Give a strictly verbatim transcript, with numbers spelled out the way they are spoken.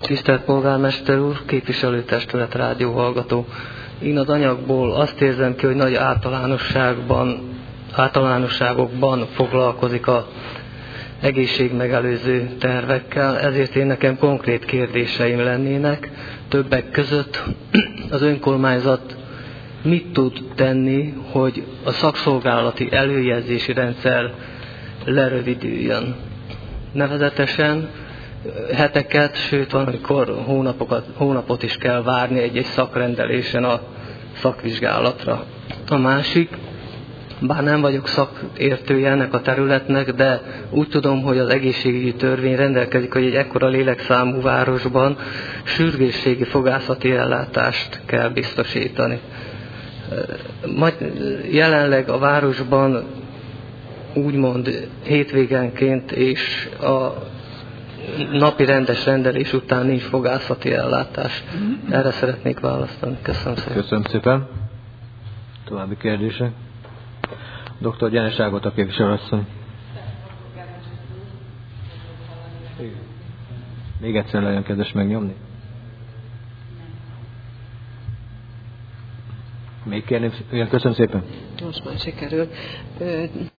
Tisztelt polgármester úr, képviselőtestület, rádióhallgató. Én az anyagból azt érzem ki, hogy nagy általánosságban, általánosságokban foglalkozik a egészségmegelőző tervekkel, ezért én nekem konkrét kérdéseim lennének. Többek között az önkormányzat mit tud tenni, hogy a szakszolgálati előjelzési rendszer lerövidüljön. Nevezetesen heteket, sőt van, amikor hónapokat, hónapot is kell várni egy-egy szakrendelésen a szakvizsgálatra. A másik, bár nem vagyok szakértője ennek a területnek, de úgy tudom, hogy az egészségügyi törvény rendelkezik, hogy egy ekkora lélekszámú városban sürgősségi fogászati ellátást kell biztosítani. Jelenleg a városban úgymond hétvégenként és a napi rendes rendelés után nincs fogászati ellátás. Erre szeretnék választani. Köszönöm szépen. Köszönöm szépen. További kérdések. doktor Gyenes Ágota képviselőasszony. Még egyszer legyen kedves megnyomni. Még kérném, köszönöm szépen. Most már sikerül.